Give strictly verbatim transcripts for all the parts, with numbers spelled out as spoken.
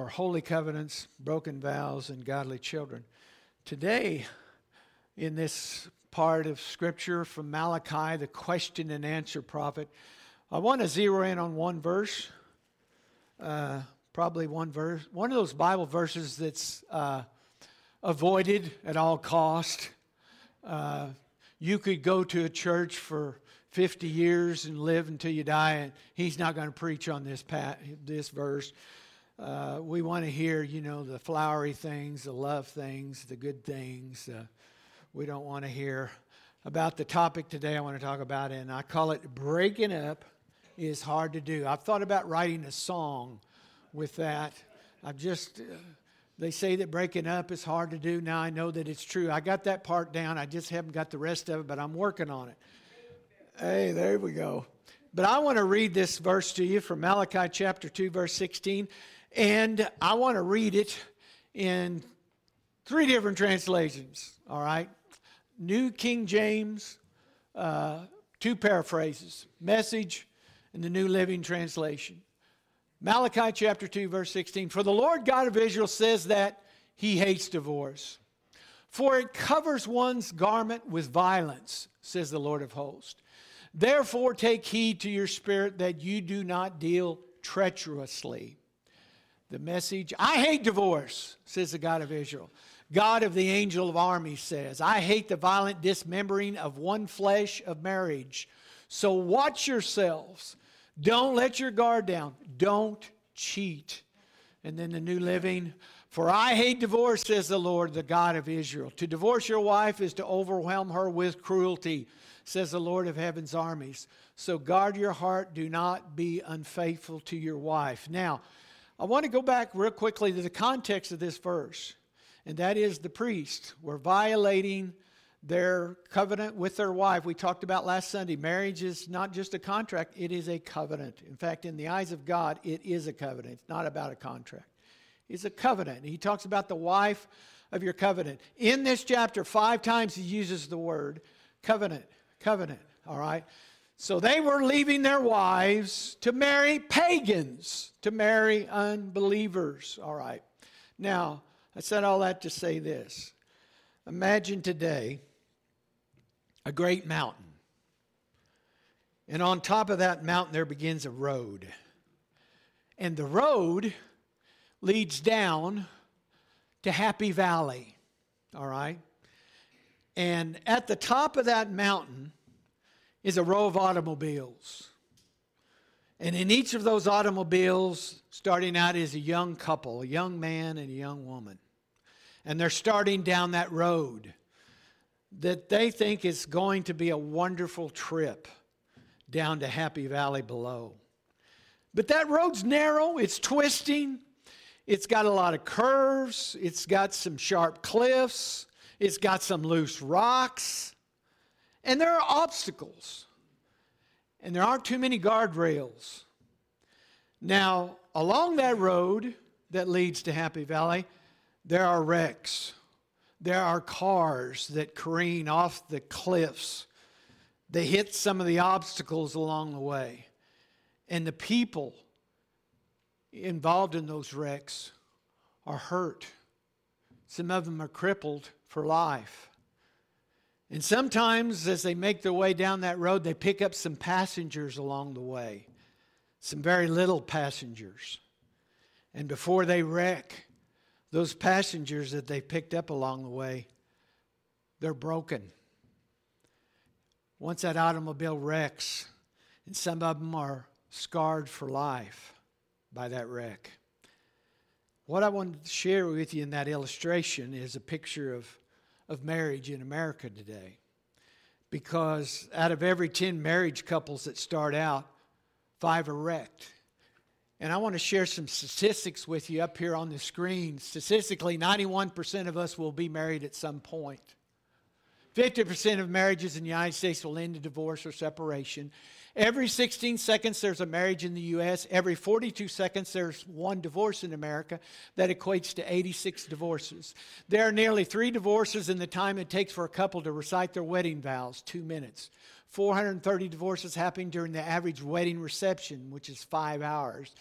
for holy covenants, broken vows, and godly children. Today, in this part of Scripture from Malachi, the question and answer prophet, I want to zero in on one verse, uh, probably one verse, one of those Bible verses that's uh, avoided at all cost. Uh, you could go to a church for fifty years and live until you die, and he's not going to preach on this pat, this verse. Uh, we want to hear, you know, the flowery things, the love things, the good things. Uh, we don't want to hear about the topic today I want to talk about, and I call it breaking up is hard to do. I've thought about writing a song with that. I've just, uh, they say that breaking up is hard to do. Now I know that it's true. I got that part down. I just haven't got the rest of it, but I'm working on it. Hey, there we go. But I want to read this verse to you from Malachi chapter two, verse sixteen. And I want to read it in three different translations, all right? New King James, uh, two paraphrases, Message and the New Living Translation. Malachi chapter two, verse sixteen. For the Lord God of Israel says that he hates divorce. For it covers one's garment with violence, says the Lord of hosts. Therefore take heed to your spirit that you do not deal treacherously. The Message, I hate divorce, says the God of Israel. God of the angel of armies says, I hate the violent dismembering of one flesh of marriage. So watch yourselves. Don't let your guard down. Don't cheat. And then the New Living, for I hate divorce, says the Lord, the God of Israel. To divorce your wife is to overwhelm her with cruelty, says the Lord of heaven's armies. So guard your heart. Do not be unfaithful to your wife. Now, I want to go back real quickly to the context of this verse, and that is the priests were violating their covenant with their wife. We talked about last Sunday, marriage is not just a contract, it is a covenant. In fact, in the eyes of God, it is a covenant. It's not about a contract. It's a covenant. He talks about the wife of your covenant. In this chapter, five times he uses the word covenant, covenant, all right? So they were leaving their wives to marry pagans, to marry unbelievers. All right. Now, I said all that to say this. Imagine today a great mountain. And on top of that mountain there begins a road. And the road leads down to Happy Valley. All right. And at the top of that mountain is a row of automobiles. And in each of those automobiles, starting out is a young couple, a young man and a young woman. And they're starting down that road that they think is going to be a wonderful trip down to Happy Valley below. But that road's narrow, it's twisting, it's got a lot of curves, it's got some sharp cliffs, it's got some loose rocks. And there are obstacles. And there aren't too many guardrails. Now, along that road that leads to Happy Valley, there are wrecks. There are cars that careen off the cliffs. They hit some of the obstacles along the way. And the people involved in those wrecks are hurt. Some of them are crippled for life. And sometimes as they make their way down that road, they pick up some passengers along the way. Some very little passengers. And before they wreck, those passengers that they picked up along the way, they're broken. Once that automobile wrecks, and some of them are scarred for life by that wreck. What I wanted to share with you in that illustration is a picture of of marriage in America today. Because out of every ten marriage couples that start out, five are wrecked. And I want to share some statistics with you up here on the screen. Statistically, ninety-one percent of us will be married at some point. fifty percent of marriages in the United States will end in divorce or separation. Every sixteen seconds there's a marriage in the U S Every forty-two seconds there's one divorce in America. That equates to eighty-six divorces. There are nearly three divorces in the time it takes for a couple to recite their wedding vows, two minutes. four hundred thirty divorces happen during the average wedding reception, which is five hours.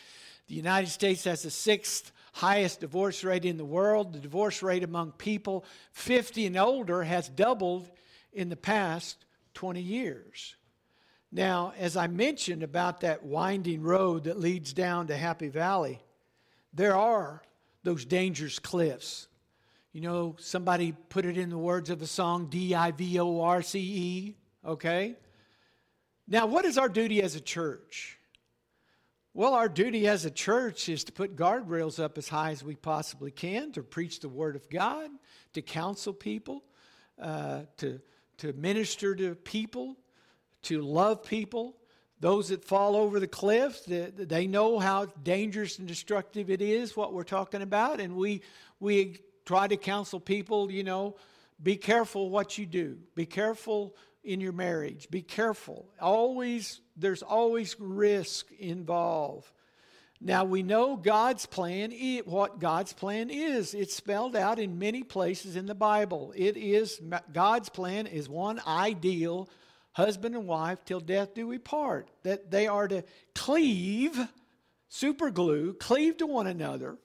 The United States has the sixth highest divorce rate in the world. The divorce rate among people fifty and older has doubled in the past twenty years. Now, as I mentioned about that winding road that leads down to Happy Valley, there are those dangerous cliffs. You know, somebody put it in the words of a song, D I V O R C E, okay? Now, what is our duty as a church? Well, our duty as a church is to put guardrails up as high as we possibly can, to preach the Word of God, to counsel people, uh, to, to minister to people, to love people. Those that fall over the cliff, they, they know how dangerous and destructive it is, what we're talking about. And we we try to counsel people, you know, be careful what you do. Be careful in your marriage. Be careful. Always, there's always risk involved. Now, we know God's plan, what God's plan is. It's spelled out in many places in the Bible. It is, God's plan is one ideal husband and wife till death do we part. That they are to cleave, super glue, cleave to one another,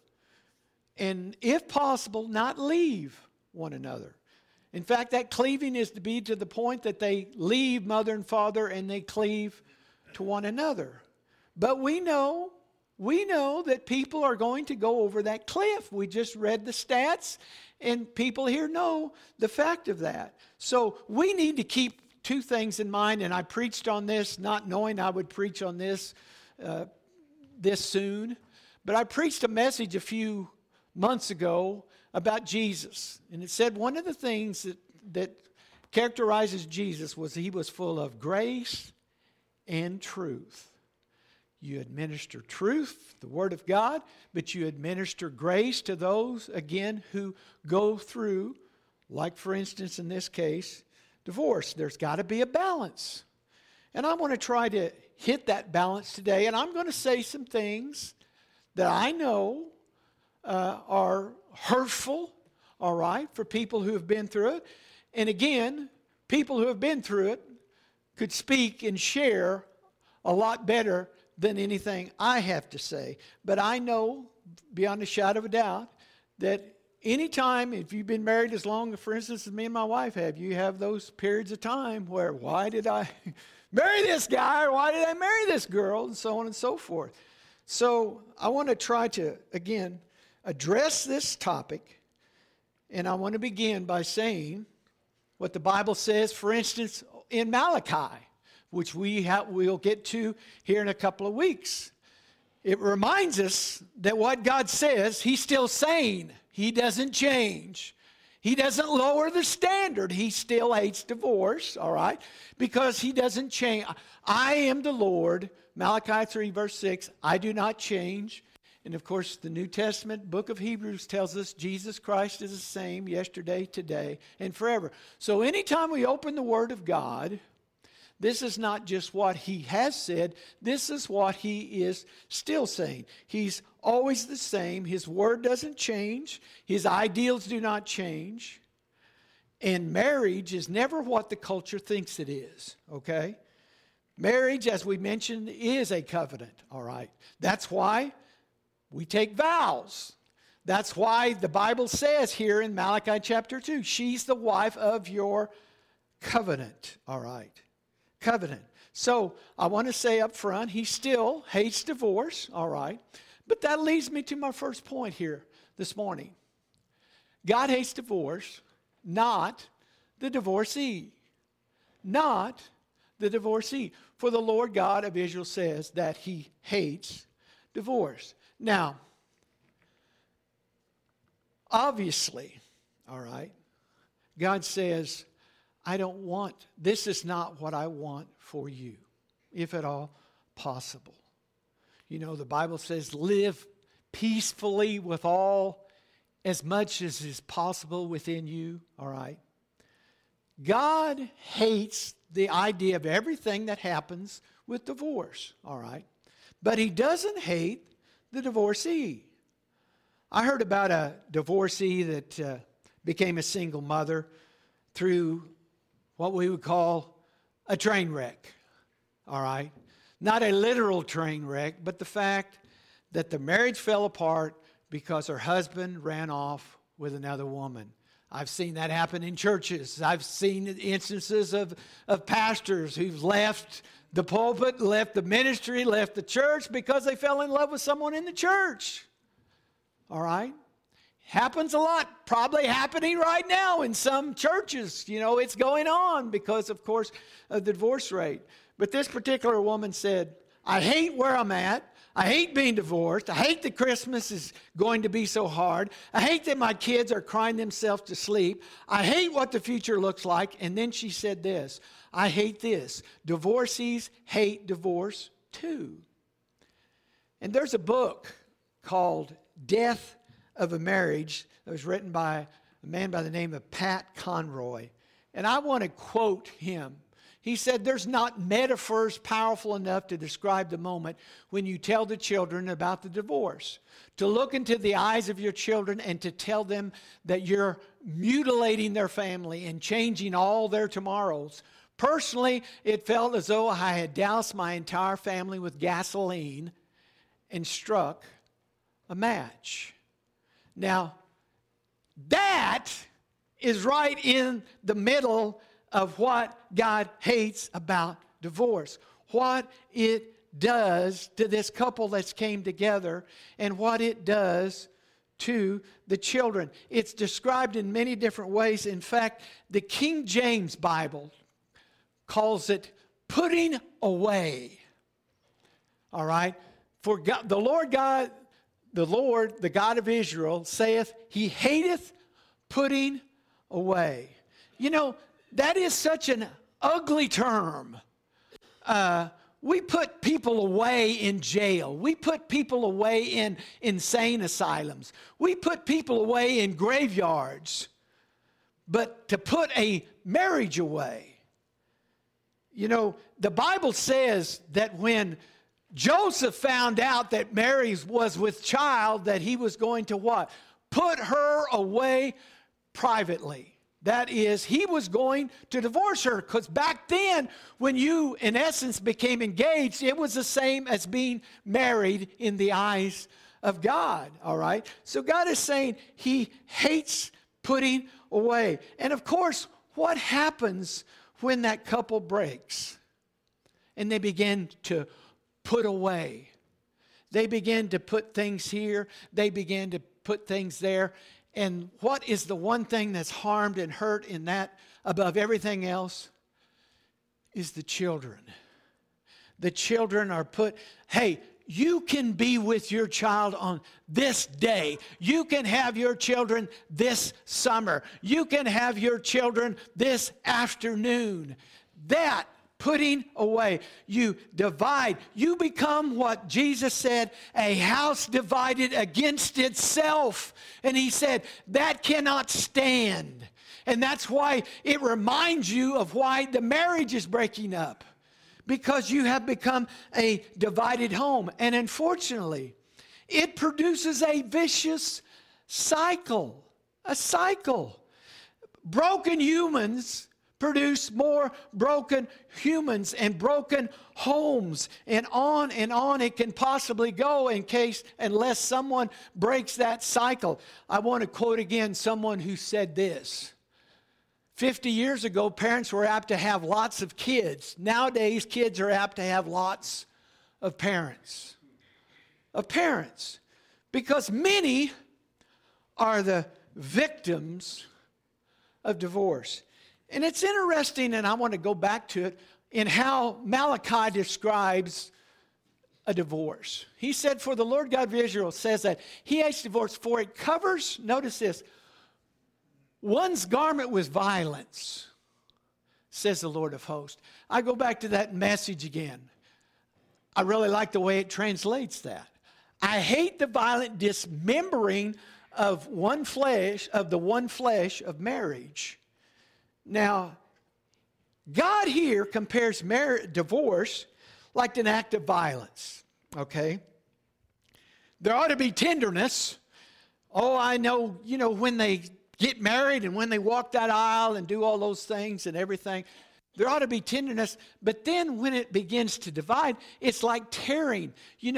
and if possible, not leave one another. In fact, that cleaving is to be to the point that they leave mother and father and they cleave to one another. But we know, we know that people are going to go over that cliff. We just read the stats, and people here know the fact of that. So we need to keep two things in mind, and I preached on this not knowing I would preach on this uh, this soon. But I preached a message a few months ago about Jesus. And it said one of the things that, that characterizes Jesus was he was full of grace and truth. You administer truth, the Word of God, but you administer grace to those, again, who go through, like for instance in this case, divorce. There's got to be a balance. And I want to try to hit that balance today. And I'm going to say some things that I know uh, are hurtful, all right, for people who have been through it. And again, people who have been through it could speak and share a lot better than anything I have to say. But I know, beyond a shadow of a doubt, that anytime, if you've been married as long, for instance, as me and my wife have, you have those periods of time where, why did I marry this guy? Or why did I marry this girl? And so on and so forth. So I want to try to, again, address this topic. And I want to begin by saying what the Bible says, for instance, in Malachi, which we have, we'll get to here in a couple of weeks. It reminds us that what God says, He's still saying. He doesn't change. He doesn't lower the standard. He still hates divorce, all right? Because He doesn't change. I am the Lord, Malachi three, verse six, I do not change. And of course, the New Testament book of Hebrews tells us Jesus Christ is the same yesterday, today, and forever. So anytime we open the Word of God, this is not just what He has said. This is what He is still saying. He's always the same. His Word doesn't change. His ideals do not change. And marriage is never what the culture thinks it is, okay? Marriage, as we mentioned, is a covenant, all right? That's why we take vows. That's why the Bible says here in Malachi chapter two, she's the wife of your covenant, all right? Covenant. So I want to say up front, He still hates divorce, all right? But that leads me to my first point here this morning. God hates divorce, not the divorcee. Not the divorcee. For the Lord God of Israel says that He hates divorce. Now, obviously, all right, God says, I don't want, this is not what I want for you, if at all possible. You know, the Bible says, live peacefully with all, as much as is possible within you, all right? God hates the idea of everything that happens with divorce, all right? But He doesn't hate the divorcee. I heard about a divorcee that uh, became a single mother through what we would call a train wreck, all right? Not a literal train wreck, but the fact that the marriage fell apart because her husband ran off with another woman. I've seen that happen in churches. I've seen instances of, of pastors who've left the pulpit, left the ministry, left the church because they fell in love with someone in the church. All right? Happens a lot. Probably happening right now in some churches. You know, it's going on because, of course, of the divorce rate. But this particular woman said, I hate where I'm at. I hate being divorced. I hate that Christmas is going to be so hard. I hate that my kids are crying themselves to sleep. I hate what the future looks like. And then she said this, I hate this. Divorcees hate divorce too. And there's a book called Death of a Marriage that was written by a man by the name of Pat Conroy. And I want to quote him. He said, there's not metaphors powerful enough to describe the moment when you tell the children about the divorce. To look into the eyes of your children and to tell them that you're mutilating their family and changing all their tomorrows. Personally, it felt as though I had doused my entire family with gasoline and struck a match. Now, that is right in the middle of what God hates about divorce. What it does to this couple that's came together and what it does to the children. It's described in many different ways. In fact, the King James Bible calls it putting away. All right? For God, the Lord God, the Lord, the God of Israel, saith, He hateth putting away. You know, that is such an ugly term. Uh, we put people away in jail. We put people away in insane asylums. We put people away in graveyards. But to put a marriage away, you know, the Bible says that when Joseph found out that Mary was with child, that he was going to what? Put her away privately. That is, he was going to divorce her, because back then, when you, in essence, became engaged, it was the same as being married in the eyes of God, all right? So God is saying He hates putting away. And of course, what happens when that couple breaks and they begin to put away? They begin to put things here. They begin to put things there. And what is the one thing that's harmed and hurt in that above everything else? Is the children. The children are put, hey, you can be with your child on this day. You can have your children this summer. You can have your children this afternoon. That putting away. You divide. You become what Jesus said, a house divided against itself. And He said, that cannot stand. And that's why it reminds you of why the marriage is breaking up. Because you have become a divided home. And unfortunately, it produces a vicious cycle. A cycle. Broken humans produce more broken humans and broken homes, and on and on it can possibly go in case, unless someone breaks that cycle. I want to quote again someone who said this. fifty years ago, parents were apt to have lots of kids. Nowadays, kids are apt to have lots of parents. Of parents. Because many are the victims of divorce. And it's interesting, and I want to go back to it, in how Malachi describes a divorce. He said, for the Lord God of Israel says that He hates divorce, for it covers, notice this, one's garment with violence, says the Lord of hosts. I go back to that message again. I really like the way it translates that. I hate the violent dismembering of one flesh, of the one flesh of marriage. Now, God here compares mar- divorce like an act of violence, okay? There ought to be tenderness. Oh, I know, you know, when they get married and when they walk that aisle and do all those things and everything, there ought to be tenderness. But then when it begins to divide, it's like tearing. You know,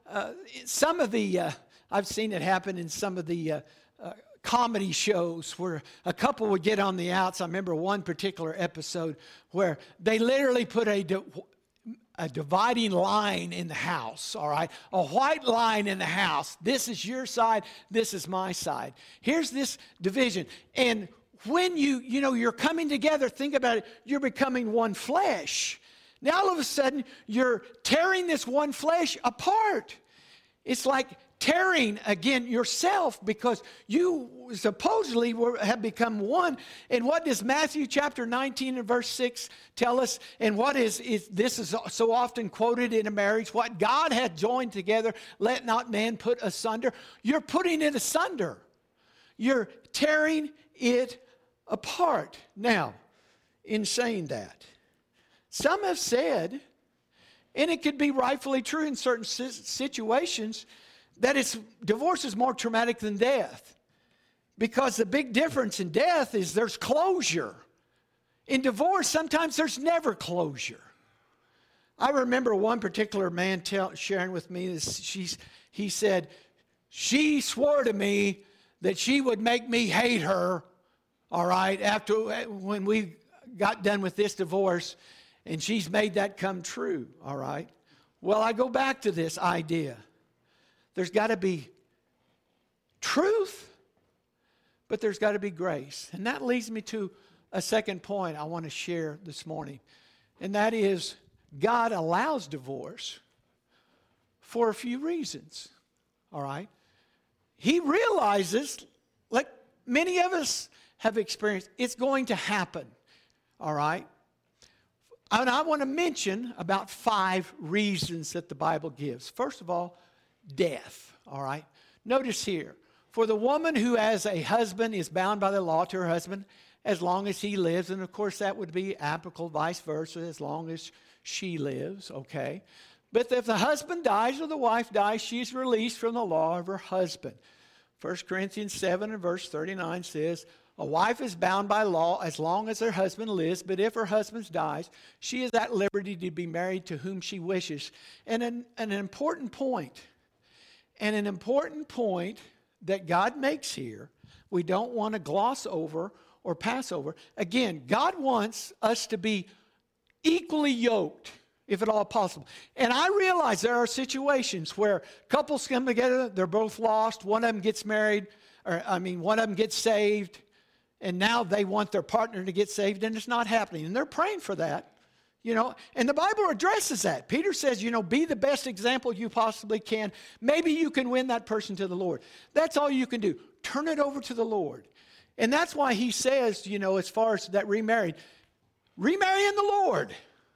uh, some of the, uh, I've seen it happen in some of the uh, uh, comedy shows where a couple would get on the outs. I remember one particular episode where they literally put a, di- a dividing line in the house, all right? A white line in the house. This is your side, this is my side. Here's this division. And when you, you know, you're coming together, think about it, you're becoming one flesh. Now all of a sudden, you're tearing this one flesh apart. It's like tearing, again, yourself because you supposedly were, have become one. And what does Matthew chapter nineteen and verse six tell us? And what is, is this is so often quoted in a marriage, what God had joined together, let not man put asunder. You're putting it asunder. You're tearing it apart. Now, in saying that, some have said, and it could be rightfully true in certain situations, that it's, divorce is more traumatic than death. Because the big difference in death is there's closure. In divorce, sometimes there's never closure. I remember one particular man tell, sharing with me this. She's, he said, she swore to me that she would make me hate her, all right, after when we got done with this divorce. And she's made that come true, all right? Well, I go back to this idea. There's got to be truth, but there's got to be grace. And that leads me to a second point I want to share this morning. And that is, God allows divorce for a few reasons, all right? He realizes, like many of us have experienced, it's going to happen, all right? And I want to mention about five reasons that the Bible gives. First of all, death, all right? Notice here, for the woman who has a husband is bound by the law to her husband as long as he lives. And of course, that would be applicable vice versa, as long as she lives, okay? But if the husband dies or the wife dies, she's released from the law of her husband. First Corinthians seven and verse thirty-nine says, a wife is bound by law as long as her husband lives, but if her husband dies, she is at liberty to be married to whom she wishes. And an, an important point, and an important point that God makes here, we don't want to gloss over or pass over. Again, God wants us to be equally yoked, if at all possible. And I realize there are situations where couples come together, they're both lost, one of them gets married, or I mean, one of them gets saved, and now they want their partner to get saved, and it's not happening. And they're praying for that, you know. And the Bible addresses that. Peter says, you know, be the best example you possibly can. Maybe you can win that person to the Lord. That's all you can do. Turn it over to the Lord. And that's why he says, you know, as far as that remarried, remarry in the Lord.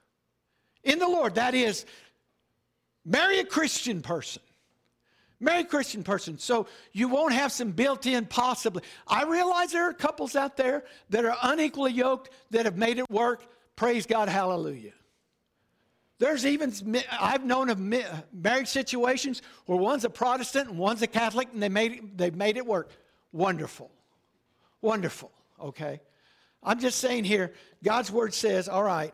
In the Lord. That is, marry a Christian person. Marry a Christian person, so you won't have some built-in possibly. I realize there are couples out there that are unequally yoked that have made it work. Praise God, hallelujah. There's even, I've known of marriage situations where one's a Protestant and one's a Catholic, and they made it, they've made it work. Wonderful. Wonderful, okay? I'm just saying here, God's word says, all right,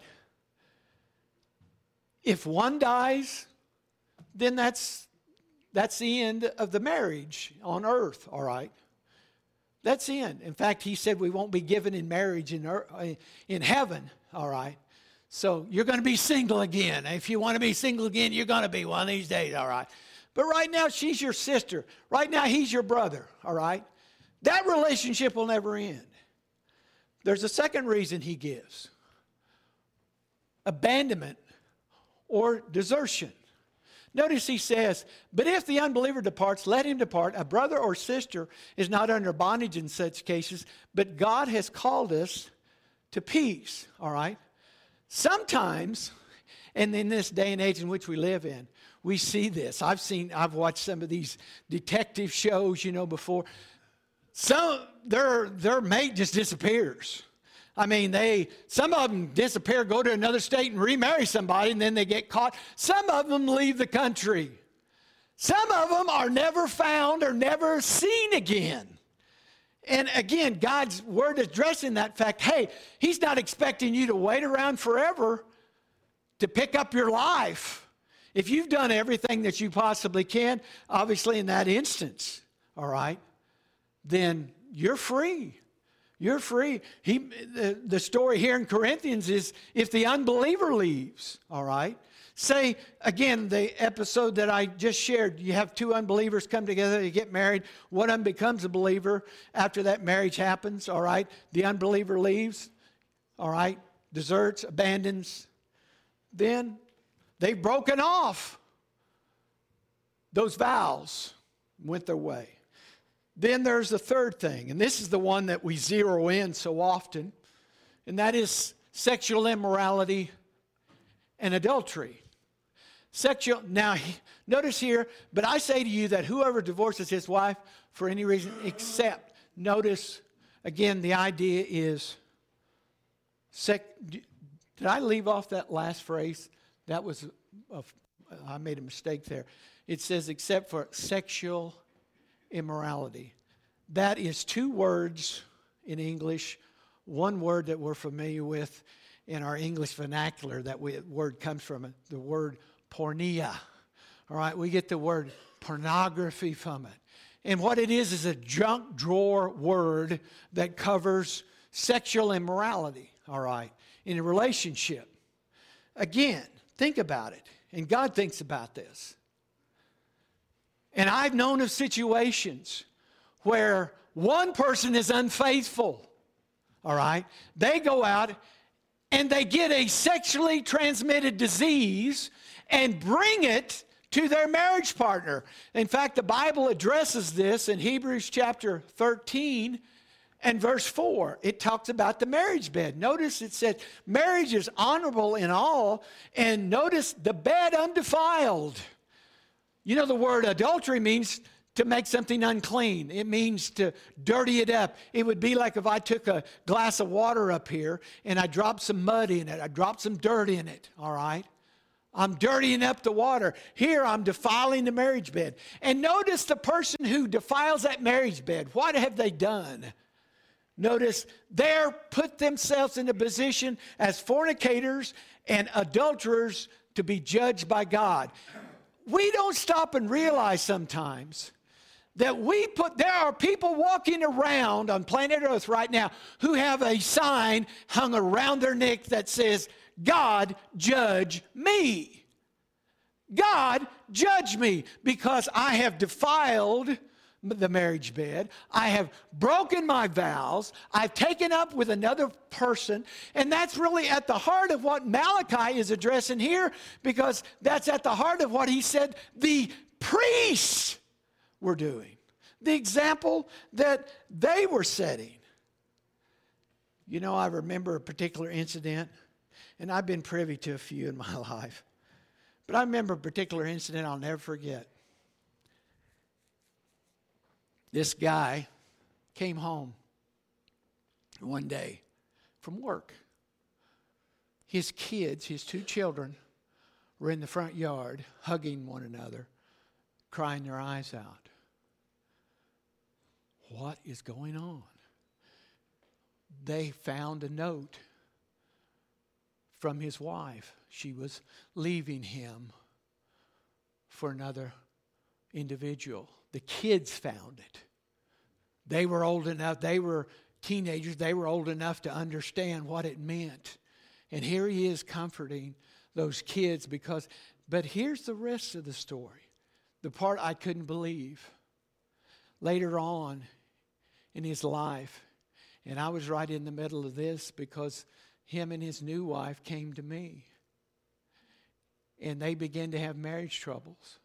if one dies, then that's That's the end of the marriage on earth, all right? That's the end. In fact, he said we won't be given in marriage in, earth, in heaven, all right? So you're going to be single again. If you want to be single again, you're going to be one of these days, all right? But right now, she's your sister. Right now, he's your brother, all right? That relationship will never end. There's a second reason he gives. Abandonment or desertion. Notice he says, but if the unbeliever departs, let him depart. A brother or sister is not under bondage in such cases, but God has called us to peace, all right? Sometimes, and in this day and age in which we live in, we see this. I've seen, I've watched some of these detective shows, you know, before. Some, their, their mate just disappears. I mean, they, some of them disappear, go to another state and remarry somebody, and then they get caught. Some of them leave the country. Some of them are never found or never seen again. And again, God's word is addressing that fact. Hey, he's not expecting you to wait around forever to pick up your life. If you've done everything that you possibly can, obviously in that instance, all right, then you're free. You're free. He, the, the story here in Corinthians is if the unbeliever leaves, all right. Say, again, the episode that I just shared, you have two unbelievers come together, they get married. One of them becomes a believer after that marriage happens, all right. The unbeliever leaves, all right, deserts, abandons. Then they've broken off those vows, went their way. Then there's the third thing, and this is the one that we zero in so often, and that is sexual immorality and adultery. Sexual, now, notice here, but I say to you that whoever divorces his wife for any reason except, notice, again, the idea is, sec, did I leave off that last phrase? That was, a, I made a mistake there. It says except for sexual immorality. That is two words in English, one word that we're familiar with in our English vernacular. That we, word comes from the word porneia. All right, we get the word pornography from it. And what it is is a junk drawer word that covers sexual immorality, all right, in a relationship. Again, think about it. And God thinks about this. And I've known of situations where one person is unfaithful, all right? They go out and they get a sexually transmitted disease and bring it to their marriage partner. In fact, the Bible addresses this in Hebrews chapter thirteen and verse four. It talks about the marriage bed. Notice it said marriage is honorable in all, and notice the bed undefiled. You know, the word adultery means to make something unclean. It means to dirty it up. It would be like if I took a glass of water up here and I dropped some mud in it. I dropped some dirt in it, all right? I'm dirtying up the water. Here I'm defiling the marriage bed. And notice the person who defiles that marriage bed. What have they done? Notice they're put themselves in a position as fornicators and adulterers to be judged by God. We don't stop and realize sometimes that we put, there are people walking around on planet Earth right now who have a sign hung around their neck that says, God, judge me. God, judge me because I have defiled the marriage bed. I have broken my vows. I've taken up with another person. And that's really at the heart of what Malachi is addressing here, because that's at the heart of what he said the priests were doing. The example that they were setting. You know, I remember a particular incident, and I've been privy to a few in my life. But I remember a particular incident I'll never forget. This guy came home one day from work. His kids, his two children, were in the front yard hugging one another, crying their eyes out. What is going on? They found a note from his wife. She was leaving him for another individual. The kids found it. They were old enough, they were teenagers, they were old enough to understand what it meant. And here he is comforting those kids because, but here's the rest of the story. The part I couldn't believe. Later on in his life, and I was right in the middle of this because him and his new wife came to me. And they began to have marriage troubles.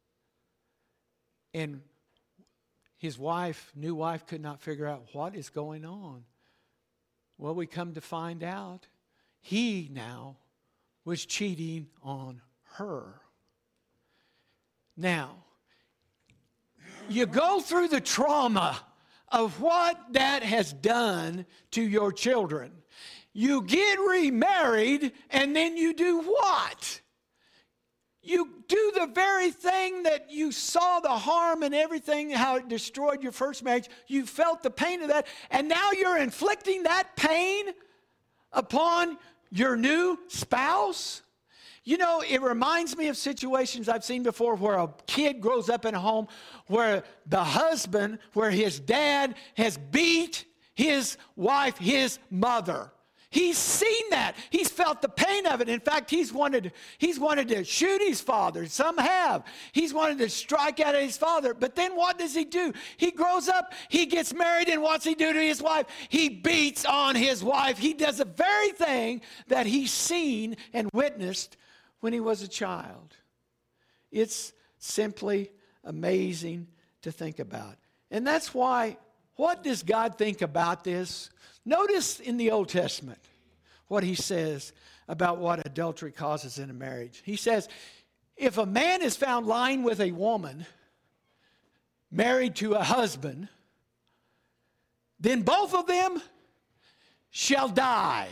And his wife, new wife, could not figure out what is going on. Well, we come to find out he now was cheating on her. Now, you go through the trauma of what that has done to your children. You get remarried, and then you do what? You do the very thing that you saw the harm and everything, how it destroyed your first marriage. You felt the pain of that, and now you're inflicting that pain upon your new spouse. You know, it reminds me of situations I've seen before where a kid grows up in a home where the husband, where his dad has beat his wife, his mother. He's seen that. He's felt the pain of it. In fact, he's wanted, he's wanted to shoot his father. Some have. He's wanted to strike out at his father. But then what does he do? He grows up, he gets married, and what's he do to his wife? He beats on his wife. He does the very thing that he's seen and witnessed when he was a child. It's simply amazing to think about. And that's why, what does God think about this? Notice in the Old Testament what he says about what adultery causes in a marriage. He says, if a man is found lying with a woman married to a husband, then both of them shall die.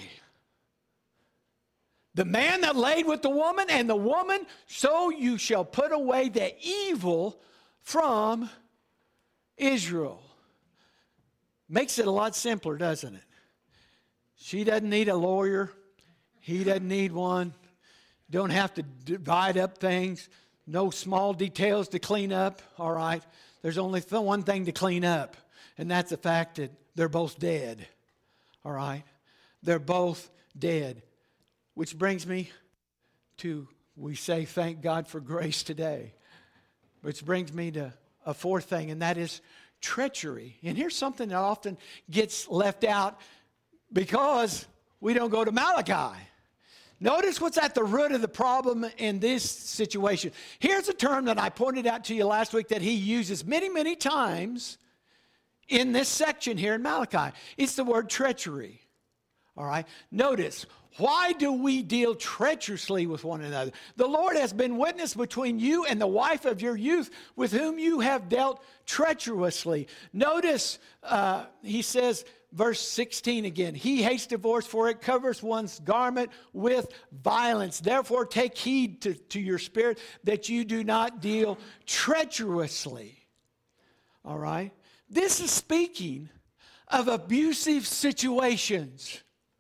The man that laid with the woman and the woman, so you shall put away the evil from Israel. Makes it a lot simpler, doesn't it? She doesn't need a lawyer. He doesn't need one. Don't have to divide up things. No small details to clean up, all right? There's only th- one thing to clean up, and that's the fact that they're both dead, all right? They're both dead. Which brings me to, we say thank God for grace today. Which brings me to a fourth thing, and that is treachery. And here's something that often gets left out because we don't go to Malachi. Notice what's at the root of the problem in this situation. Here's a term that I pointed out to you last week that he uses many, many times in this section here in Malachi. It's the word treachery. All right? Notice, why do we deal treacherously with one another? The Lord has been witness between you and the wife of your youth with whom you have dealt treacherously. Notice, uh, he says, verse sixteen again, he hates divorce, for it covers one's garment with violence. Therefore, take heed to, to your spirit that you do not deal treacherously. All right? This is speaking of abusive situations.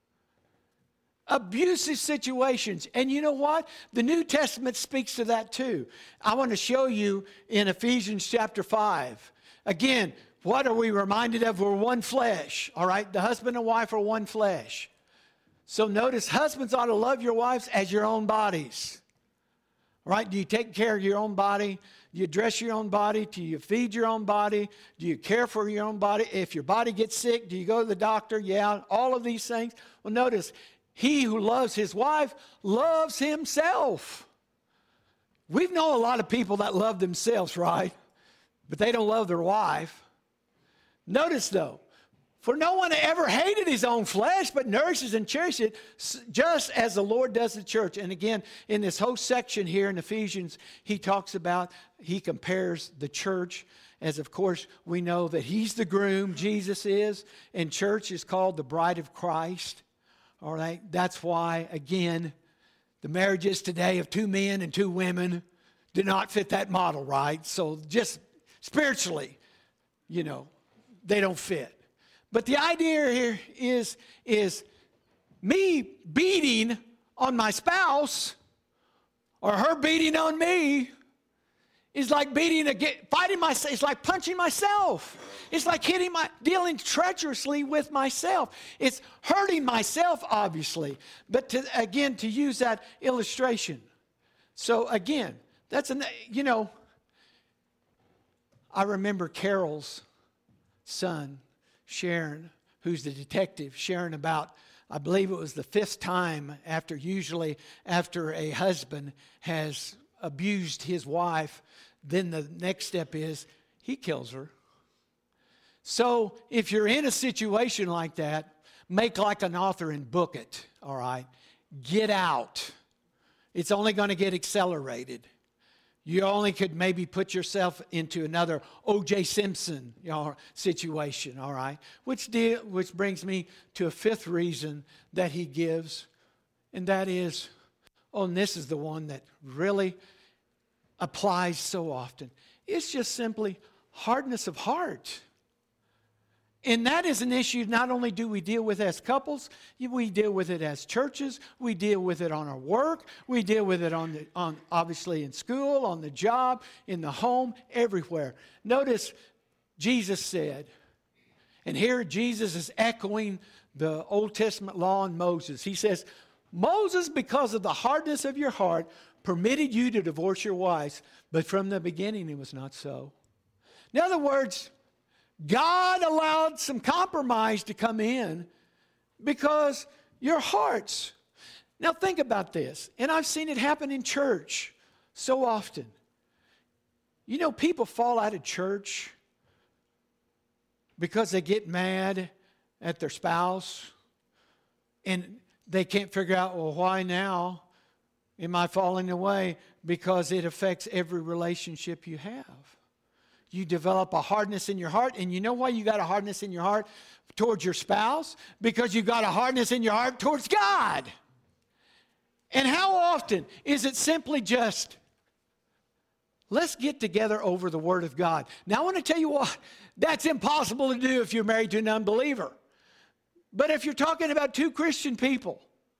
Abusive situations. And you know what? The New Testament speaks to that too. I want to show you in Ephesians chapter five. Again, what are we reminded of? We're one flesh. All right? The husband and wife are one flesh. So notice, husbands ought to love your wives as your own bodies. All right? Do you take care of your own body? Do you dress your own body? Do you feed your own body? Do you care for your own body? If your body gets sick, do you go to the doctor? Yeah, all of these things. Well, notice, he who loves his wife loves himself. We know a lot of people that love themselves, right? But they don't love their wife. Notice, though, for no one ever hated his own flesh, but nourishes and cherishes it, just as the Lord does the church. And again, in this whole section here in Ephesians, he talks about, he compares the church, as of course we know that he's the groom, Jesus is, and church is called the bride of Christ. All right, that's why, again, the marriages today of two men and two women do not fit that model, right? So just spiritually, you know, they don't fit. But the idea here is, is me beating on my spouse or her beating on me is like beating, again, fighting myself. It's like punching myself. It's like hitting my, dealing treacherously with myself. It's hurting myself, obviously. But to, again, to use that illustration. So again, that's an, you know, I remember Carol's son, Sharon, who's the detective, sharing about, I believe it was the fifth time after, usually after a husband has abused his wife, then the next step is he kills her. So if you're in a situation like that, make like an author and book it, all right? Get out. It's only going to get accelerated. You only could maybe put yourself into another O J Simpson, you know, situation, all right? Which, deal, which brings me to a fifth reason that he gives, and that is, oh, and this is the one that really applies so often. It's just simply hardness of heart. And that is an issue not only do we deal with as couples, we deal with it as churches, we deal with it on our work, we deal with it on, the, on obviously in school, on the job, in the home, everywhere. Notice Jesus said, and here Jesus is echoing the Old Testament law in Moses. He says, Moses, because of the hardness of your heart, permitted you to divorce your wives, but from the beginning it was not so. In other words, God allowed some compromise to come in because your hearts. Now think about this, and I've seen it happen in church so often. You know, people fall out of church because they get mad at their spouse and they can't figure out, well, why now am I falling away? Because it affects every relationship you have. You develop a hardness in your heart. And you know why you got a hardness in your heart towards your spouse? Because you've got a hardness in your heart towards God. And how often is it simply just, let's get together over the Word of God. Now I want to tell you what, that's impossible to do if you're married to an unbeliever. But if you're talking about two Christian people,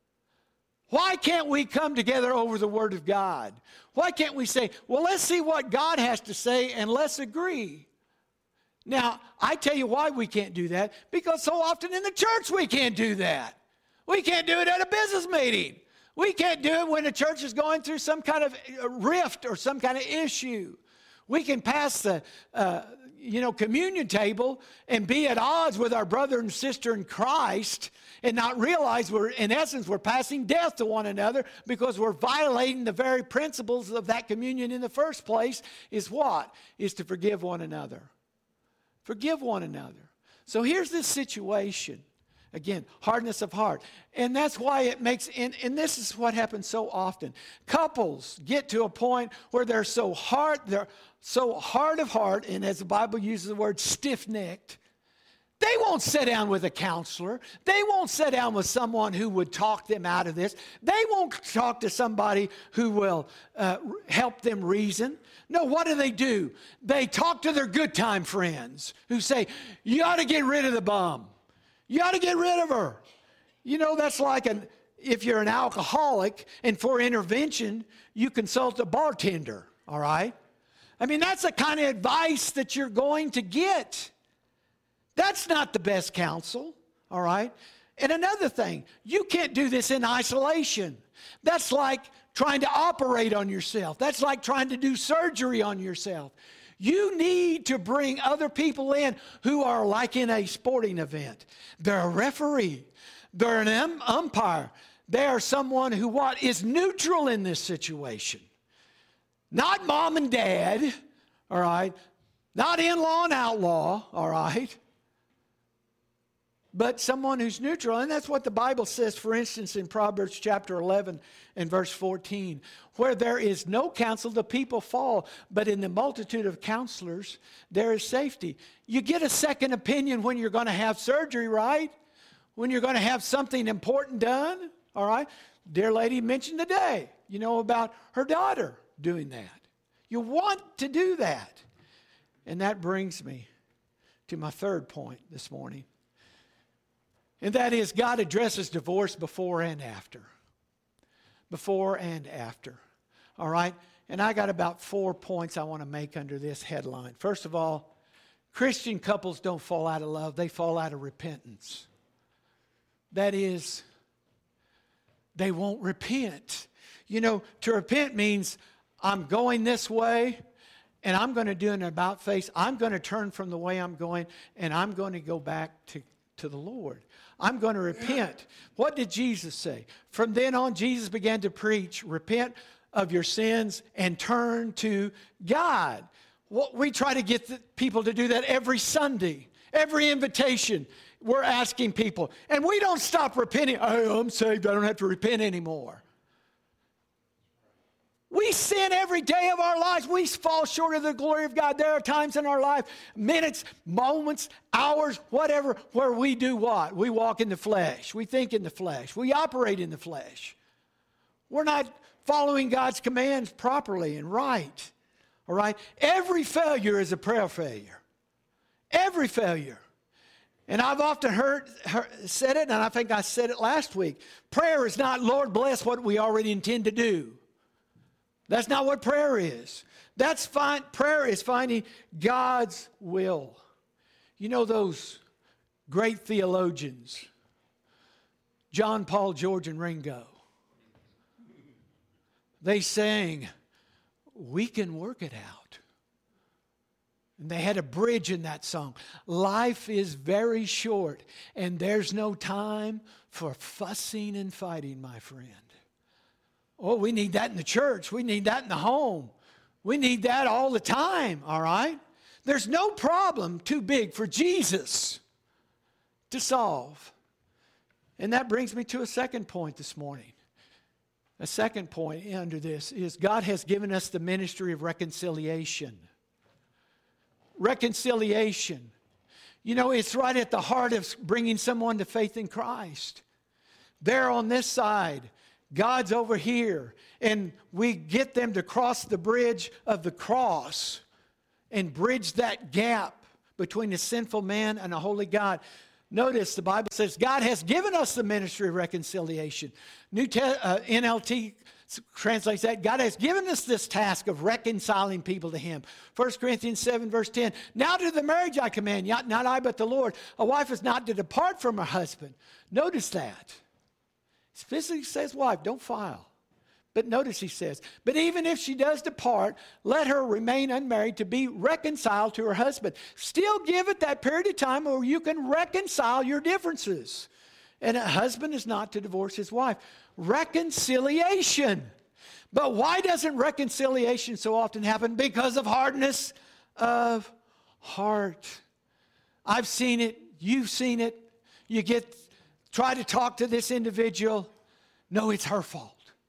why can't we come together over the Word of God? Why can't we say, well, let's see what God has to say and let's agree? Now, I tell you why we can't do that. Because so often in the church we can't do that. We can't do it at a business meeting. We can't do it when the church is going through some kind of rift or some kind of issue. We can pass the uh, you know, communion table and be at odds with our brother and sister in Christ and not realize we're, in essence, we're passing death to one another because we're violating the very principles of that communion in the first place. Is what? Is to forgive one another. Forgive one another. So here's this situation. Again, hardness of heart. And that's why it makes, and, and this is what happens so often. Couples get to a point where they're so hard, they're so hard of heart, and as the Bible uses the word stiff-necked, they won't sit down with a counselor. They won't sit down with someone who would talk them out of this. They won't talk to somebody who will uh, help them reason. No, what do they do? They talk to their good time friends who say, you ought to get rid of the bum. You ought to get rid of her. You know, that's like an, if you're an alcoholic and for intervention, you consult a bartender, all right? I mean, that's the kind of advice that you're going to get. That's not the best counsel, all right? And another thing, you can't do this in isolation. That's like trying to operate on yourself. That's like trying to do surgery on yourself. You need to bring other people in who are like in a sporting event. They're a referee. They're an um, umpire. They are someone who what is neutral in this situation. Not mom and dad, all right? Not in-law and outlaw, all right? But someone who's neutral. And that's what the Bible says, for instance, in Proverbs chapter eleven and verse fourteen. Where there is no counsel, the people fall. But in the multitude of counselors, there is safety. You get a second opinion when you're going to have surgery, right? When you're going to have something important done, all right? Dear lady mentioned today, you know, about her daughter doing that. You want to do that. And that brings me to my third point this morning. And that is God addresses divorce before and after. Before and after. All right? And I got about four points I want to make under this headline. First of all, Christian couples don't fall out of love. They fall out of repentance. That is, they won't repent. You know, to repent means I'm going this way and I'm going to do an about face. I'm going to turn from the way I'm going and I'm going to go back to, to the Lord. I'm going to repent. What did Jesus say? From then on, Jesus began to preach, repent of your sins and turn to God. What, we try to get the people to do that every Sunday. Every invitation, we're asking people. And we don't stop repenting. Oh, I'm saved. I don't have to repent anymore. We sin every day of our lives. We fall short of the glory of God. There are times in our life, minutes, moments, hours, whatever, where we do what? We walk in the flesh. We think in the flesh. We operate in the flesh. We're not following God's commands properly and right. All right? Every failure is a prayer failure. Every failure. And I've often heard, heard said it, and I think I said it last week. Prayer is not, Lord, bless what we already intend to do. That's not what prayer is. That's fine. Prayer is finding God's will. You know those great theologians, John, Paul, George, and Ringo. They sang, we can work it out. And they had a bridge in that song. Life is very short, and there's no time for fussing and fighting, my friend. Oh, we need that in the church. We need that in the home. We need that all the time, all right? There's no problem too big for Jesus to solve. And that brings me to a second point this morning. A second point under this is God has given us the ministry of reconciliation. Reconciliation. You know, it's right at the heart of bringing someone to faith in Christ. They're on this side. God's over here. And we get them to cross the bridge of the cross and bridge that gap between a sinful man and a holy God. Notice the Bible says God has given us the ministry of reconciliation. New Te- uh, N L T translates that. God has given us this task of reconciling people to Him. First Corinthians seven verse ten. Now to the marriage I command, not, not I but the Lord. A wife is not to depart from her husband. Notice that. It specifically says wife, don't file. But notice he says, but even if she does depart, let her remain unmarried to be reconciled to her husband. Still give it that period of time where you can reconcile your differences. And a husband is not to divorce his wife. Reconciliation. But why doesn't reconciliation so often happen? Because of hardness of heart. I've seen it. You've seen it. You get, try to talk to this individual. No, it's her fault.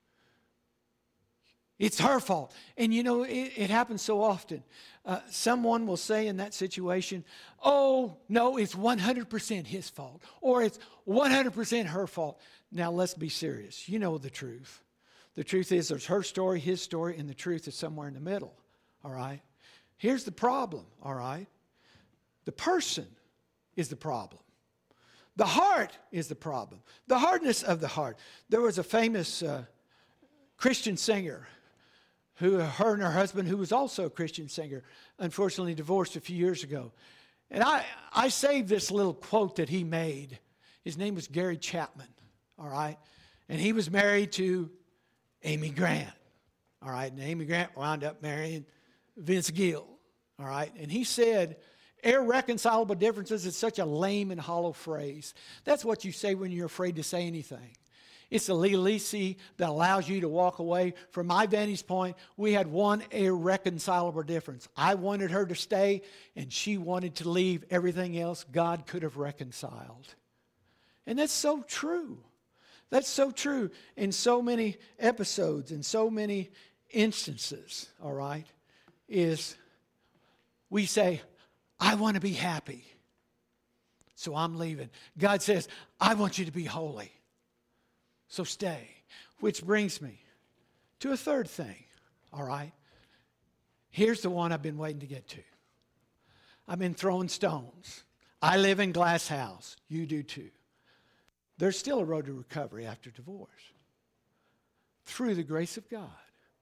It's her fault. And you know, it, it happens so often. Uh, someone will say in that situation, oh, no, it's one hundred percent his fault. Or it's one hundred percent her fault. Now, let's be serious. You know the truth. The truth is there's her story, his story, and the truth is somewhere in the middle. All right? Here's the problem. All right? The person is the problem. The heart is the problem. The hardness of the heart. There was a famous uh, Christian singer who, her and her husband, who was also a Christian singer, unfortunately divorced a few years ago. And I, I saved this little quote that he made. His name was Gary Chapman, all right? And he was married to Amy Grant, all right? And Amy Grant wound up marrying Vince Gill, all right? And he said, irreconcilable differences is such a lame and hollow phrase. That's what you say when you're afraid to say anything. It's a legalisty that allows you to walk away. From my vantage point, we had one irreconcilable difference. I wanted her to stay, and she wanted to leave. Everything else God could have reconciled. And that's so true. That's so true in so many episodes, in so many instances, all right, is we say, I want to be happy, so I'm leaving. God says, I want you to be holy. So stay. Which brings me to a third thing, all right? Here's the one I've been waiting to get to. I've been throwing stones. I live in Glass House. You do too. There's still a road to recovery after divorce through the grace of God.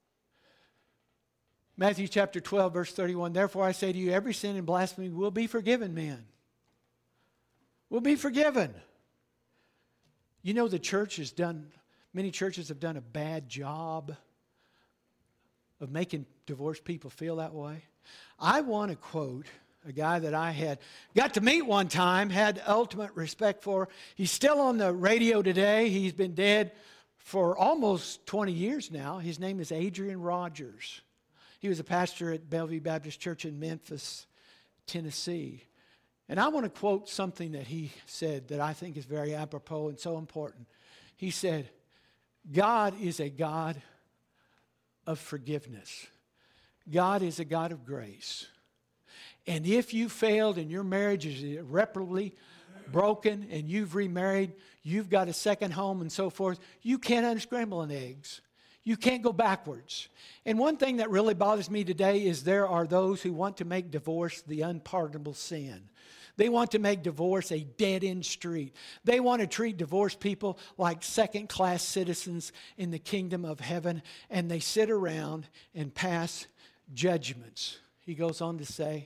Matthew chapter twelve, verse thirty-one, therefore I say to you, every sin and blasphemy will be forgiven men. Will be forgiven. You know, the church has done, many churches have done a bad job of making divorced people feel that way. I want to quote a guy that I had got to meet one time, had ultimate respect for. He's still on the radio today. He's been dead for almost twenty years now. His name is Adrian Rogers. He was a pastor at Bellevue Baptist Church in Memphis, Tennessee. And I want to quote something that he said that I think is very apropos and so important. He said, God is a God of forgiveness. God is a God of grace. And if you failed and your marriage is irreparably broken and you've remarried, you've got a second home and so forth, you can't unscramble an eggs. You can't go backwards. And one thing that really bothers me today is there are those who want to make divorce the unpardonable sin. They want to make divorce a dead-end street. They want to treat divorced people like second-class citizens in the kingdom of heaven, and they sit around and pass judgments. He goes on to say,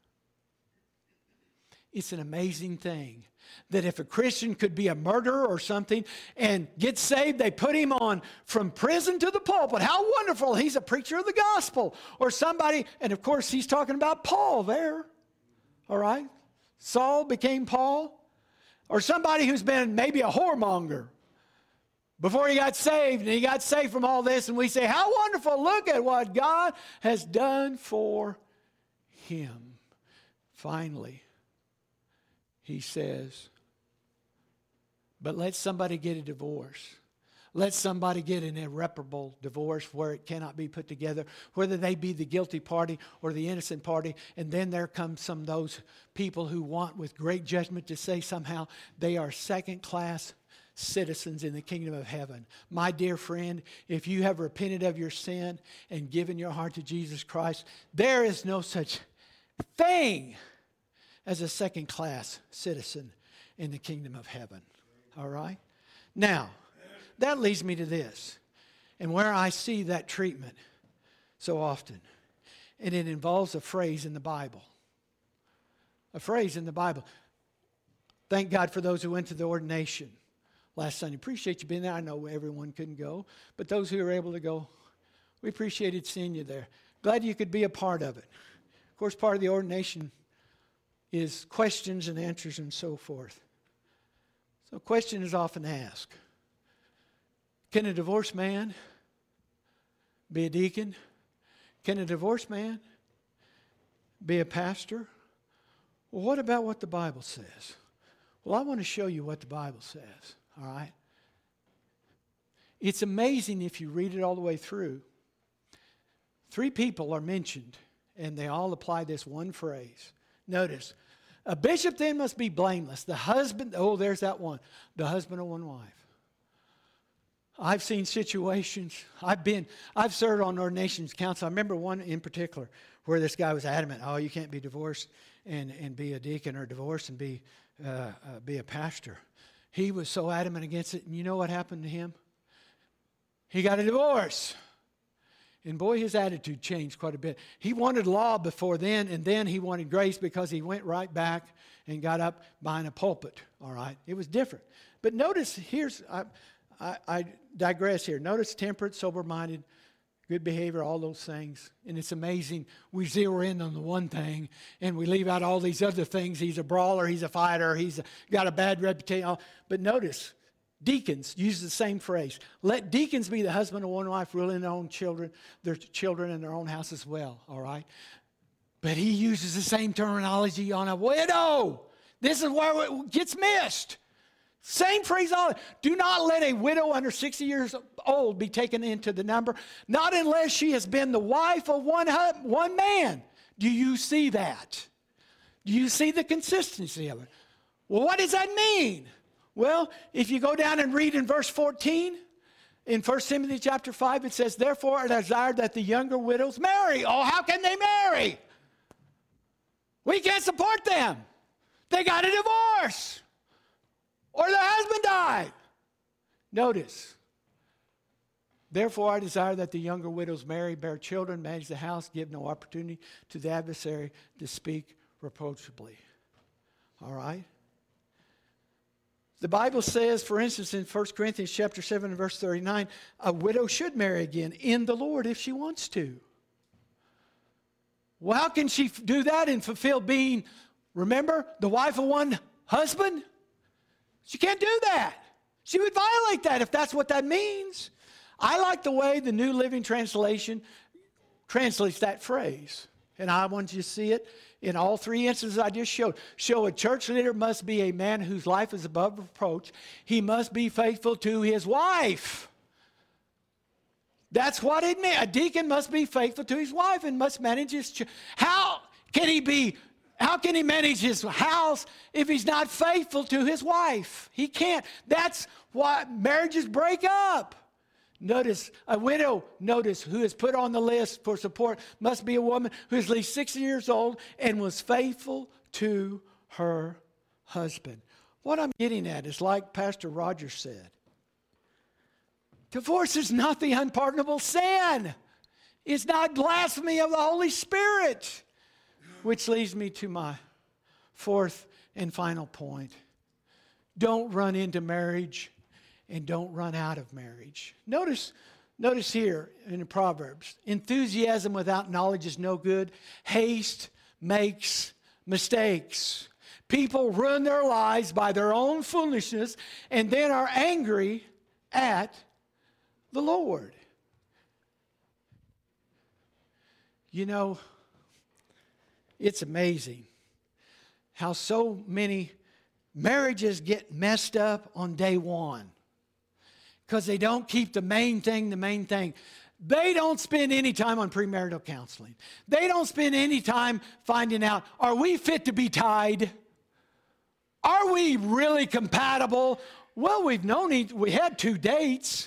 it's an amazing thing that if a Christian could be a murderer or something and get saved, they put him on from prison to the pulpit. How wonderful. He's a preacher of the gospel. Or somebody, and of course he's talking about Paul there. All right? Saul became Paul. Or somebody who's been maybe a whoremonger before he got saved, and he got saved from all this, and we say, how wonderful. Look at what God has done for him. Finally, he says, but let somebody get a divorce. Let somebody get an irreparable divorce where it cannot be put together, whether they be the guilty party or the innocent party. And then there comes some of those people who want with great judgment to say somehow they are second-class citizens in the kingdom of heaven. My dear friend, if you have repented of your sin and given your heart to Jesus Christ, there is no such thing as a second-class citizen in the kingdom of heaven. All right? Now, that leads me to this, and where I see that treatment so often, and it involves a phrase in the Bible. A phrase in the Bible. Thank God for those who went to the ordination last Sunday. Appreciate you being there. I know everyone couldn't go, but those who were able to go, we appreciated seeing you there. Glad you could be a part of it. Of course, part of the ordination is questions and answers and so forth. So a question is often asked. Can a divorced man be a deacon? Can a divorced man be a pastor? Well, what about what the Bible says? Well, I want to show you what the Bible says, all right? It's amazing if you read it all the way through. Three people are mentioned, and they all apply this one phrase. Notice, a bishop then must be blameless. The husband, oh, there's that one. The husband of one wife. I've seen situations, I've been, I've served on ordinations council. I remember one in particular where this guy was adamant, oh, you can't be divorced and, and be a deacon, or divorced and be, uh, uh, be a pastor. He was so adamant against it, and you know what happened to him? He got a divorce. And boy, his attitude changed quite a bit. He wanted law before then, and then he wanted grace because he went right back and got up behind a pulpit, all right? It was different. But notice, here's, I, I, I digress here. Notice temperate, sober-minded, good behavior, all those things. And it's amazing. We zero in on the one thing, and we leave out all these other things. He's a brawler, he's a fighter, he's a, got a bad reputation. But notice, deacons use the same phrase. Let deacons be the husband of one wife, ruling their own children, their children in their own house as well, all right? But he uses the same terminology on a widow. This is where it gets missed. Same phrase. Do not let a widow under sixty years old be taken into the number, not unless she has been the wife of one, one man. Do you see that? Do you see the consistency of it? Well, what does that mean? Well, if you go down and read in verse fourteen, in First Timothy chapter five, it says, therefore I desire that the younger widows marry. Oh, how can they marry? We can't support them. They got a divorce. Or the husband died. Notice, therefore I desire that the younger widows marry, bear children, manage the house, give no opportunity to the adversary to speak reproachably. All right? The Bible says, for instance, in First Corinthians chapter seven and verse thirty-nine, a widow should marry again in the Lord if she wants to. Well, how can she do that and fulfill being, remember, the wife of one husband? She can't do that. She would violate that if that's what that means. I like the way the New Living Translation translates that phrase. And I want you to see it in all three instances I just showed. Show a church leader must be a man whose life is above reproach. He must be faithful to his wife. That's what it means. A deacon must be faithful to his wife and must manage his church. How can he be How can he manage his house if he's not faithful to his wife? He can't. That's why marriages break up. Notice, a widow, notice, who is put on the list for support must be a woman who is at least sixty years old and was faithful to her husband. What I'm getting at is like Pastor Rogers said, divorce is not the unpardonable sin. It's not blasphemy of the Holy Spirit. Which leads me to my fourth and final point. Don't run into marriage and don't run out of marriage. Notice, notice here in Proverbs, enthusiasm without knowledge is no good. Haste makes mistakes. People ruin their lives by their own foolishness and then are angry at the Lord. You know, it's amazing how so many marriages get messed up on day one because they don't keep the main thing the main thing. They don't spend any time on premarital counseling. They don't spend any time finding out, are we fit to be tied? Are we really compatible? Well, we've known each, we had two dates.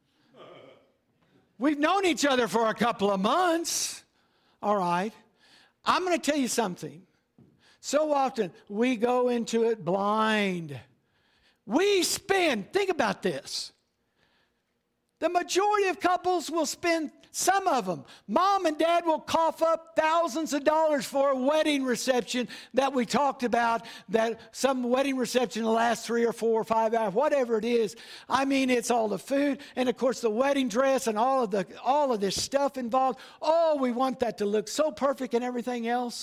We've known each other for a couple of months. All right. I'm going to tell you something. So often we go into it blind. We spend, think about this. The majority of couples will spend, some of them, mom and dad will cough up thousands of dollars for a wedding reception that we talked about, that some wedding reception will last three or four or five hours, whatever it is. I mean, it's all the food and, of course, the wedding dress and all of the all of this stuff involved. Oh, we want that to look so perfect and everything else.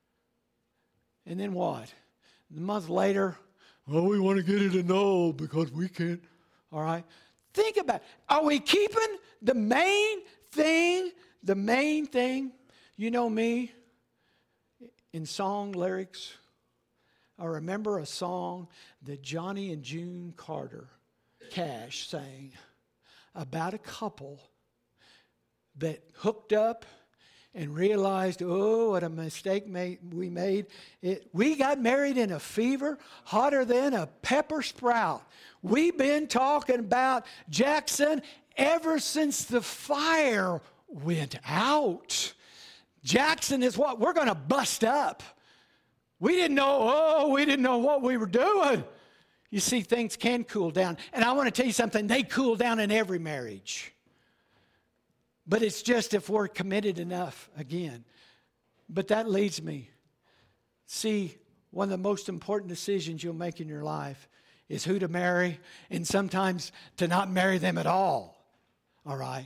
And then what? A month later, oh, we want to get it annulled because we can't. All right. Think about it. Are we keeping the main thing, the main thing? You know me, in song lyrics, I remember a song that Johnny and June Carter Cash sang about a couple that hooked up and realized, oh, what a mistake made, we made. It, we got married in a fever hotter than a pepper sprout. We've been talking about Jackson ever since the fire went out. Jackson is what we're going to bust up. We didn't know, oh, we didn't know what we were doing. You see, things can cool down. And I want to tell you something, they cool down in every marriage. But it's just if we're committed enough again. But that leads me. See, one of the most important decisions you'll make in your life is who to marry, and sometimes to not marry them at all. All right?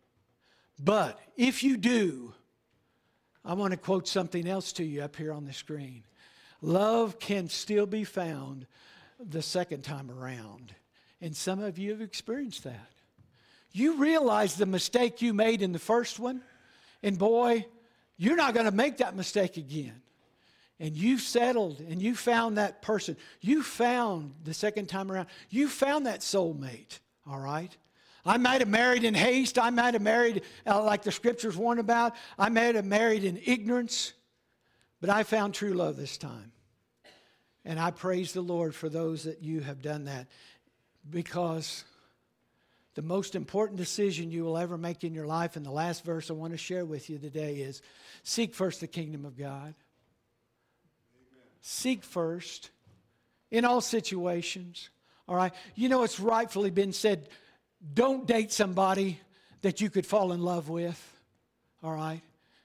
But if you do, I want to quote something else to you up here on the screen. Love can still be found the second time around. And some of you have experienced that. You realize the mistake you made in the first one, and boy, you're not going to make that mistake again. And you've settled and you found that person. You found the second time around, you found that soulmate, all right? I might have married in haste. I might have married uh, like the scriptures warn about. I might have married in ignorance. But I found true love this time. And I praise the Lord for those that you have done that. Because the most important decision you will ever make in your life, and the last verse I want to share with you today is, seek first the kingdom of God. Seek first in all situations. All right. You know, it's rightfully been said, don't date somebody that you could fall in love with. All right.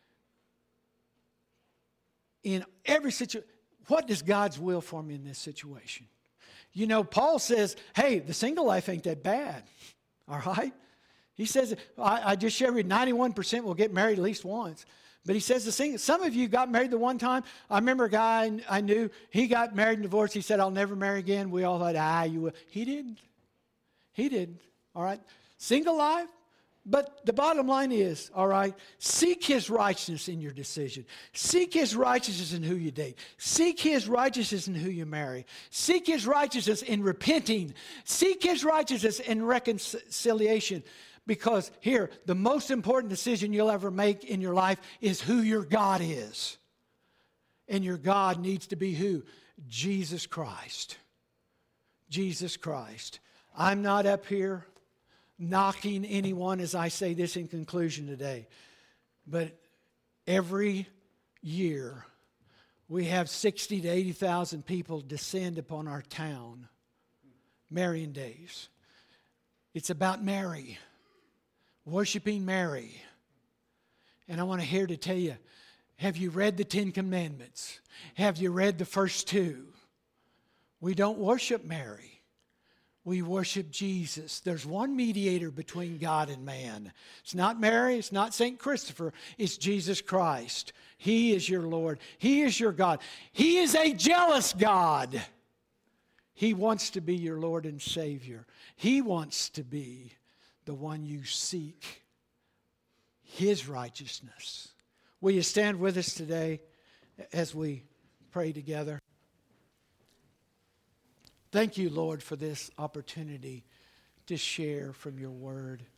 In every situation, what is God's will for me in this situation? You know, Paul says, hey, the single life ain't that bad. All right. He says, I, I just shared with you, ninety-one percent will get married at least once. But he says the same. Some of you got married the one time. I remember a guy I knew, he got married and divorced. He said, I'll never marry again. We all thought, ah, you will. He didn't. He didn't. All right. Single life. But the bottom line is, all right, seek his righteousness in your decision. Seek his righteousness in who you date. Seek his righteousness in who you marry. Seek his righteousness in repenting. Seek his righteousness in reconciliation. Because here, the most important decision you'll ever make in your life is who your God is. And your God needs to be who? Jesus Christ. Jesus Christ. I'm not up here knocking anyone as I say this in conclusion today. But every year we have sixty to eighty thousand people descend upon our town. Marian days. It's about Mary, worshiping Mary. And I want to here to tell you, have you read the Ten Commandments? Have you read the first two? We don't worship Mary. We worship Jesus. There's one mediator between God and man. It's not Mary. It's not Saint Christopher. It's Jesus Christ. He is your Lord. He is your God. He is a jealous God. He wants to be your Lord and Savior. He wants to be the one you seek. His righteousness. Will you stand with us today as we pray together? Thank you, Lord, for this opportunity to share from your word.